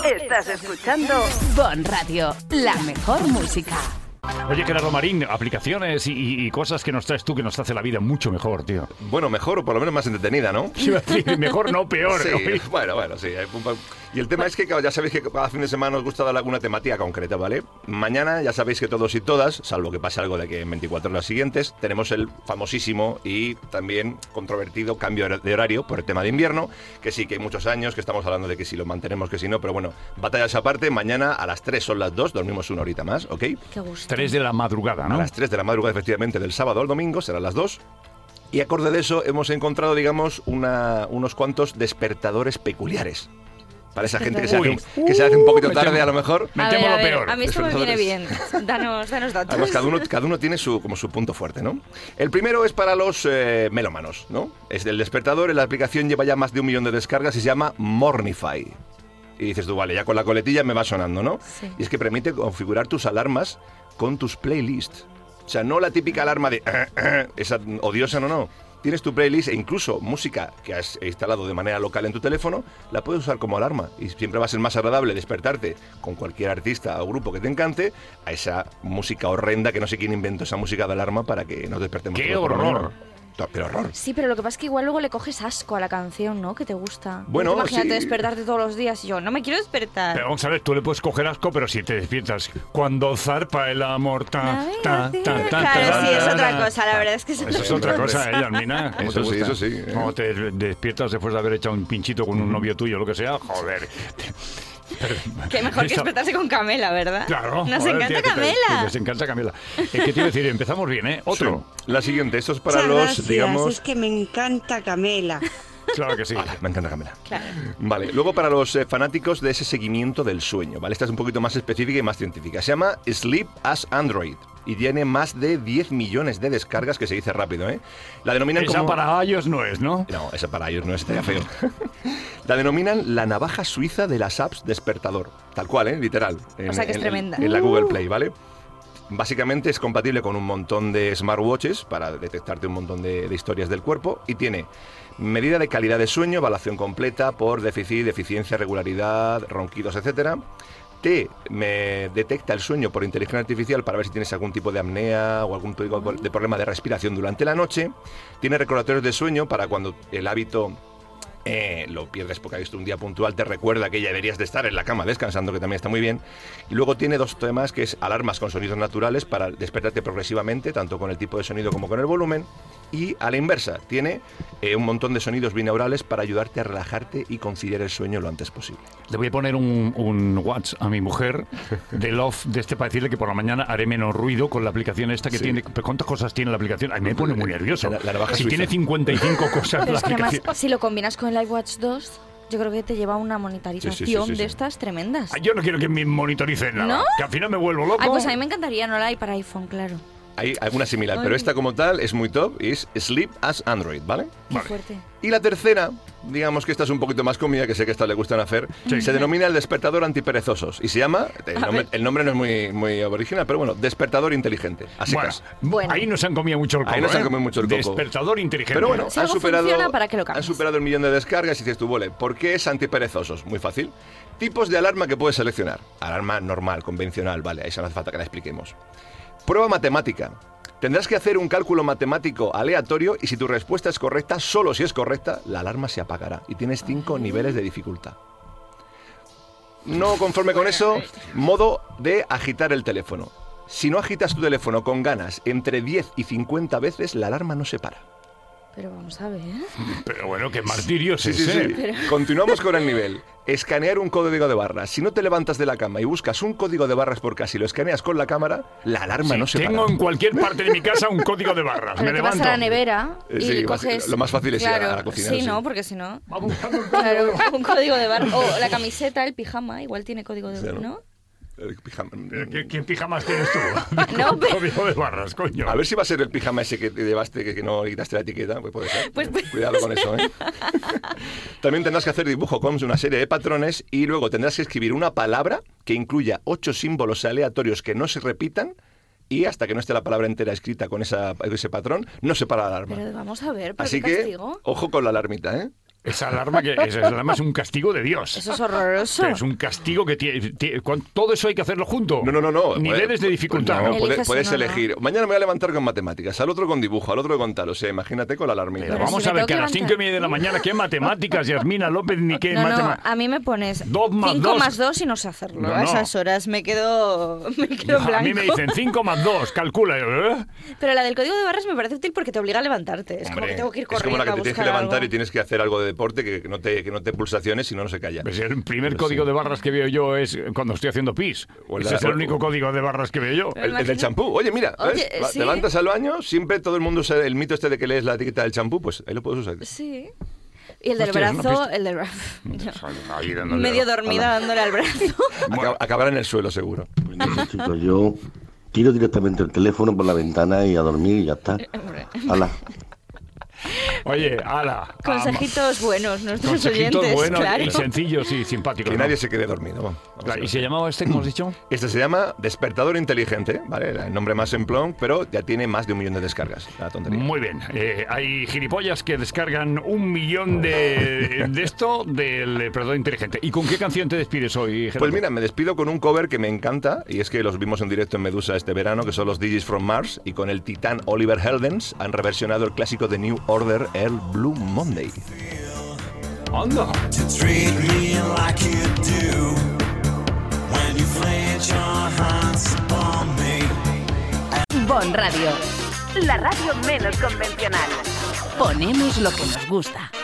Estás escuchando Bon Radio, la mejor música. Oye, Gerardo Marín, aplicaciones y cosas que nos traes tú que nos hace la vida mucho mejor, tío. Bueno, mejor o por lo menos más entretenida, ¿no? Sí, mejor no, peor. Sí, ¿no? bueno, sí. Y el tema es que ya sabéis que cada fin de semana os gusta dar alguna temática concreta, ¿vale? Mañana ya sabéis que todos y todas, salvo que pase algo de que en 24 horas siguientes, tenemos el famosísimo y también controvertido cambio de horario por el tema de invierno, que sí, que hay muchos años que estamos hablando de que si lo mantenemos, que si no, pero bueno, batallas aparte, mañana a las 3 son las 2, dormimos una horita más, ¿ok? Qué gusto. 3 de la madrugada, ¿no? A las 3 de la madrugada, efectivamente, del sábado al domingo, serán las 2. Y acorde de eso, hemos encontrado, digamos, unos cuantos despertadores peculiares. Para esa gente que se hace un poquito tarde, a lo mejor. A ver, lo peor. a mí esto me viene bien. Danos datos. Además, cada uno tiene como su punto fuerte, ¿no? El primero es para los melómanos, ¿no? Es del despertador, la aplicación lleva ya más de 1 millón de descargas y se llama Mornify. Y dices tú, vale, ya con la coletilla me va sonando, ¿no? Sí. Y es que permite configurar tus alarmas con tus playlists. O sea, no la típica alarma de esa odiosa, no. Tienes tu playlist e incluso música que has instalado de manera local en tu teléfono, la puedes usar como alarma. Y siempre va a ser más agradable despertarte con cualquier artista o grupo que te encante a esa música horrenda que no sé quién inventó esa música de alarma para que nos despertemos. ¡Qué todos por la horror! mañana. Pero horror. Sí, pero lo que pasa es que igual luego le coges asco a la canción, ¿no? Que te gusta. Bueno, imagínate sí. despertarte todos los días y yo, no me quiero despertar. Pero vamos a ver, tú le puedes coger asco, pero si te despiertas cuando zarpa el amor, Claro, sí, es otra cosa, la verdad es que Eso es otra cosa, Yasmina. Eso sí. Cuando te despiertas después de haber echado un pinchito con un novio tuyo, lo que sea, joder. Que mejor que despertarse con Camela, ¿verdad? Claro. Nos joder, encanta tía, que Camela. nos encanta Camela. ¿Qué te iba a decir? Empezamos bien, ¿eh? Otro. Sí. La siguiente, esto es para Muchas los, gracias, digamos... es que me encanta Camela. Claro que sí. Me encanta Camela. Claro. Vale, luego para los fanáticos de ese seguimiento del sueño, ¿vale? Esta es un poquito más específica y más científica. Se llama Sleep as Android y tiene más de 10 millones de descargas, que se dice rápido, ¿eh? La denominan Esa como... para iOS no es, ¿no? No, esa para ellos no es, estaría feo. La denominan la navaja suiza de las apps despertador. Tal cual, literal. O sea que es tremenda. En la Google Play, ¿vale? Básicamente es compatible con un montón de smartwatches para detectarte un montón de historias del cuerpo y tiene medida de calidad de sueño, evaluación completa por déficit, deficiencia, regularidad, ronquidos, etcétera. Me detecta el sueño por inteligencia artificial para ver si tienes algún tipo de apnea o algún tipo de problema de respiración durante la noche. Tiene recordatorios de sueño para cuando el hábito lo pierdes porque has visto un día puntual, te recuerda que ya deberías de estar en la cama descansando, que también está muy bien. Y luego tiene 2 temas, que es alarmas con sonidos naturales para despertarte progresivamente, tanto con el tipo de sonido como con el volumen. Y a la inversa, tiene un montón de sonidos binaurales para ayudarte a relajarte y conciliar el sueño lo antes posible. Le voy a poner un WhatsApp a mi mujer del off de para decirle que por la mañana haré menos ruido con la aplicación esta que tiene. ¿Cuántas cosas tiene la aplicación? A mí me pone muy nervioso. La navaja si suiza. tiene 55 cosas Pero la es que además, aplicación. si lo combinas con el iWatch 2, yo creo que te lleva una monitorización Sí. de estas tremendas. Yo no quiero que me monitoricen nada. ¿No? Que al final me vuelvo loco. Ay, pues a mí me encantaría, no la hay para iPhone, claro. Hay alguna similar, Ay. pero esta como tal es muy top y es Sleep as Android, ¿vale? Qué Vale. fuerte. Y la tercera, digamos que esta es un poquito más cómica, que sé que esta le gustan a Fer, se denomina el despertador antiperezosos y se llama, el nombre no es muy original, pero bueno, despertador inteligente, a Bueno, secas. Bueno. ahí nos han comido mucho el coco. Ahí nos han comido mucho el coco. Despertador inteligente. Pero bueno, Si algo funciona, ¿para qué lo cambias? han superado el 1 millón de descargas y dices tú, vale, ¿por qué es antiperezosos? Muy fácil. Tipos de alarma que puedes seleccionar. Alarma normal, convencional, vale, eso no hace falta que la expliquemos. Prueba matemática. Tendrás que hacer un cálculo matemático aleatorio y si tu respuesta es correcta, solo si es correcta, la alarma se apagará y tienes 5 niveles de dificultad. No conforme con eso, modo de agitar el teléfono. Si no agitas tu teléfono con ganas entre 10 y 50 veces, la alarma no se para. Pero vamos a ver. Pero bueno, qué martirio es Sí. ese. Continuamos con el nivel. Escanear un código de barras. Si no te levantas de la cama y buscas un código de barras por casa y lo escaneas con la cámara, la alarma no se Tengo para. en cualquier parte de mi casa un código de barras. Pero Me te vas levanto. a la nevera y Sí, coges... lo más fácil es ir claro, a la cocina, Sí, sí. no, porque si no... Va buscando un Claro, un código de barra. O la camiseta, el pijama, igual tiene código de barra, ¿no? Pijama. ¿Qué pijamas tienes tú? No, pero- Código de barras, coño. A ver si va a ser el pijama ese que te llevaste, que no le quitaste la etiqueta. Pues puede ser. Pues- Cuidado con eso, ¿eh? También tendrás que hacer dibujo con una serie de patrones y luego tendrás que escribir una palabra que incluya 8 símbolos aleatorios que no se repitan y hasta que no esté la palabra entera escrita con ese patrón, no se para la alarma. Pero vamos a ver, ¿pero Así qué que, castigo? ojo con la alarmita, ¿eh? Esa alarma es un castigo de Dios. Eso es horroroso. Pero es un castigo que tiene... Todo eso hay que hacerlo junto. No. Niveles de dificultad. No, ¿no? puedes elegir. Mañana me voy a levantar con matemáticas, al otro con dibujo, al otro con tal. O sea, imagínate con la alarmita. Pero Pero vamos si a me ver, que a tengo las que 5:30 de la mañana, ¿qué matemáticas, Yasmina López, ni qué No, matemáticas? a mí me pones 2 más 5 2. más 2 y no sé hacerlo. No. A esas horas me quedo blanco. A mí me dicen 5 más 2, calcula. Pero la del código de barras me parece útil porque te obliga a levantarte. Es como Hombre, que tengo que ir Es como corriendo la que a te tienes que buscar levantar algo. y tienes que hacer algo de deporte que no te pulsaciones, si no se calla. Pues el primer Pero código sí. de barras que veo yo es cuando estoy haciendo pis. O el Ese de- es el único código de barras que veo yo. El del champú. Oye, mira, Oye, ¿ves? sí. Te levantas al baño, siempre todo el mundo usa el mito este de que lees la etiqueta del champú, pues ahí lo puedes usar. Sí. Y el del Hostia, es una brazo, pista. el del brazo. Ahí dándole- Medio dormida dándole al brazo. Acabará en el suelo, seguro. Entonces, chicos, yo tiro directamente el teléfono por la ventana y a dormir y ya está. Hala. Oye, ala. Consejitos buenos, nuestros Consejitos oyentes, buenos claro. y sencillos y simpáticos. Que ¿no? nadie se quede dormido. Vamos a Claro, ver. ¿y se llamaba este, como has dicho? Este se llama Despertador Inteligente, ¿vale? El nombre más simplón, pero ya tiene más de 1 millón de descargas. La tontería. Muy bien. Hay gilipollas que descargan 1 millón de esto del Predador Inteligente. ¿Y con qué canción te despides hoy, Gerardo? Pues mira, me despido con un cover que me encanta, y es que los vimos en directo en Medusa este verano, que son los DJs from Mars, y con el titán Oliver Heldens han reversionado el clásico de New Order, el Blue Monday. ¡Anda! Treat me like you do when you pledge your hands on me. Bon Radio, la radio menos convencional. Ponemos lo que nos gusta.